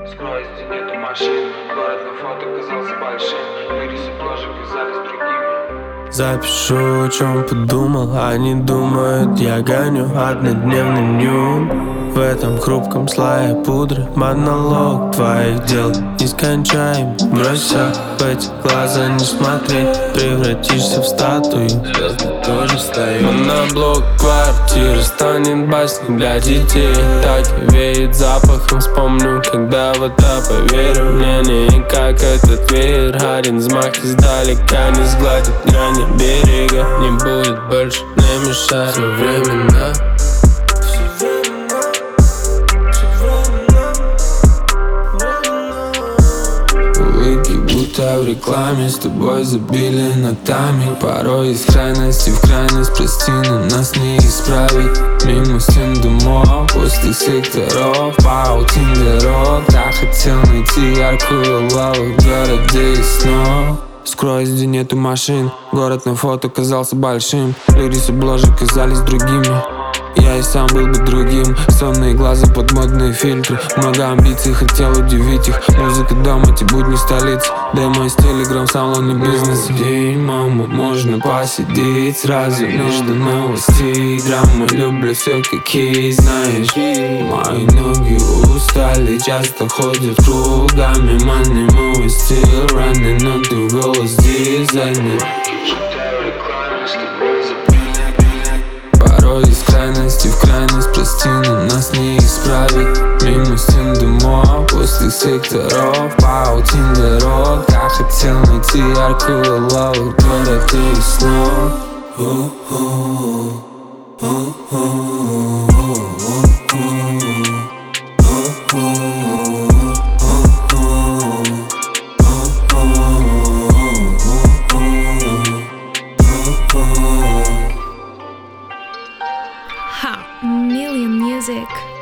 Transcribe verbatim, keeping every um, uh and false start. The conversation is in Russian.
Скорости нету машин, город на фото казался большим. Ирисы тоже казались другими. Запишу, о чем подумал, они думают, я гоню однодневный нюн. В этом хрупком слое пудры монолог твоих дел нескончаем. Брось все в эти глаза, не смотри, превратишься в статую. Звезды тоже стоят. Моноблок квартиры станет басней для детей. Так и веет запахом, вспомню, когда в это поверю. Мне не как этот веер, один взмах издалека не сгладит грани берега. Не будет больше, не мешай. Все временно. Будто в рекламе, с тобой забили ногтями. Порой из крайности в крайность, прости, но нас не исправить. Мимо стен домов, после секторов, паутин дорог. Я хотел найти яркую лаву в городе и снов. Скройся, где нету машин, город на фото казался большим. Ирисы бложек казались другими. Я и сам был бы другим. Сонные глаза под модные фильтры. Много амбиций, хотел удивить их. Музыка дома, эти будни столицы. Демо из телеграм-салона бизнес. День, мама, можно посидеть сразу между новостей. Драма, люблю все как есть, знаешь. Мои ноги устали, часто ходят кругами. Money moving, still running, но ты голос дизайнер. Порой из крайности в крайность, прости, но нас не исправить. Мимо стен домов, после секторов, паутин дорог. Я хотел найти яркую лаву в городе и снов. Ha, Million Music.